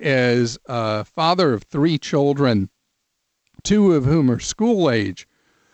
as a father of 3 children, 2 of whom are school age,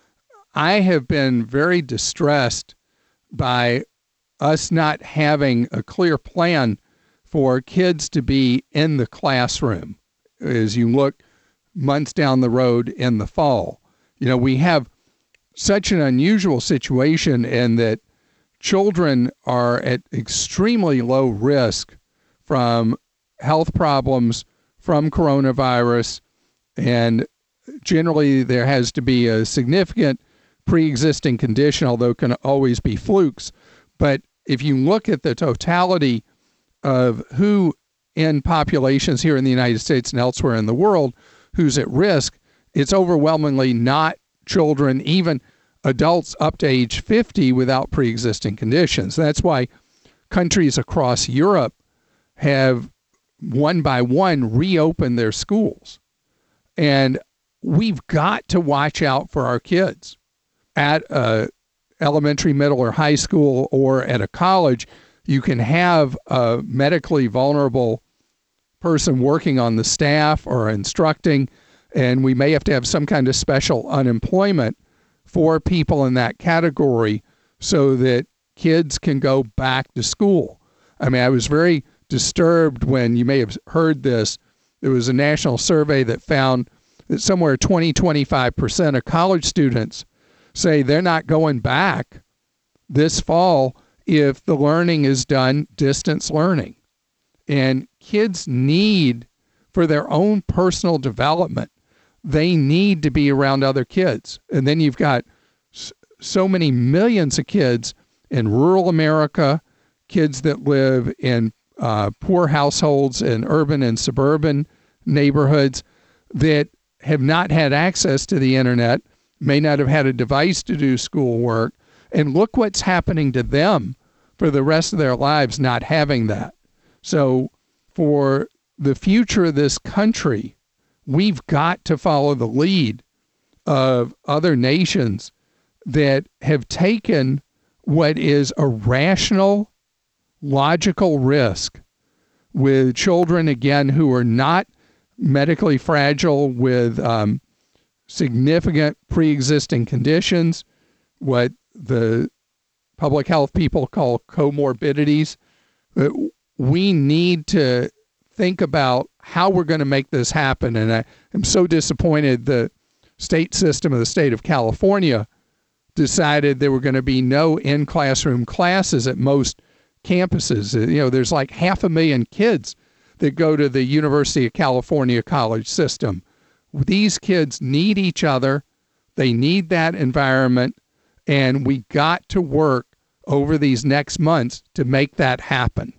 I have been very distressed by us not having a clear plan for kids to be in the classroom as you look months down the road in the fall. We have such an unusual situation in that children are at extremely low risk from health problems from coronavirus, and generally there has to be a significant pre-existing condition, although it can always be flukes. But if you look at the totality of who in populations here in the United States and elsewhere in the world who's at risk, it's overwhelmingly not children, even adults up to age 50 without pre-existing conditions. That's why countries across Europe have one by one reopened their schools. And we've got to watch out for our kids at a elementary, middle, or high school, or at a college. You can have a medically vulnerable person working on the staff or instructing, and we may have to have some kind of special unemployment for people in that category so that kids can go back to school. I mean, I was very disturbed when, you may have heard this, there was a national survey that found that somewhere 20-25% of college students say they're not going back this fall if the learning is done distance learning. And kids need, for their own personal development, they need to be around other kids. And then you've got so many millions of kids in rural America, kids that live in poor households in urban and suburban neighborhoods that have not had access to the internet, may not have had a device to do schoolwork. And look what's happening to them for the rest of their lives not having that. So for the future of this country, we've got to follow the lead of other nations that have taken what is a rational, logical risk with children, again, who are not medically fragile with significant pre-existing conditions, what the public health people call comorbidities. We need to think about how we're going to make this happen. And I am so disappointed the state system of the state of California decided there were going to be no in-classroom classes at most campuses. There's like 500,000 kids that go to the University of California college system. These kids need each other. They need that environment. And we got to work over these next months to make that happen.